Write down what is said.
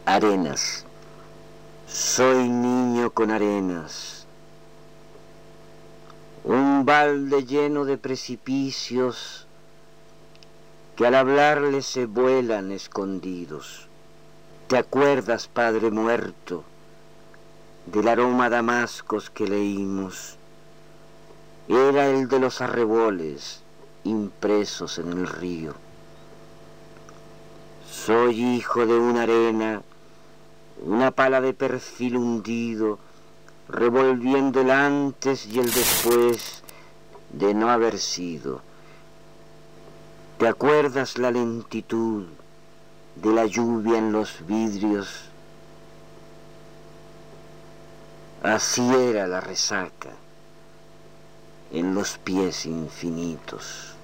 Arenas. Soy niño con arenas. Un balde lleno de precipicios que al hablarle se vuelan escondidos. ¿Te acuerdas, Padre muerto, del aroma a damascos que leímos? Era el de los arreboles impresos en el río. Soy hijo de una arena, una pala de perfil hundido, revolviendo el antes y el después de no haber sido. ¿Te acuerdas la lentitud de la lluvia en los vidrios? Así era la resaca en los pies infinitos.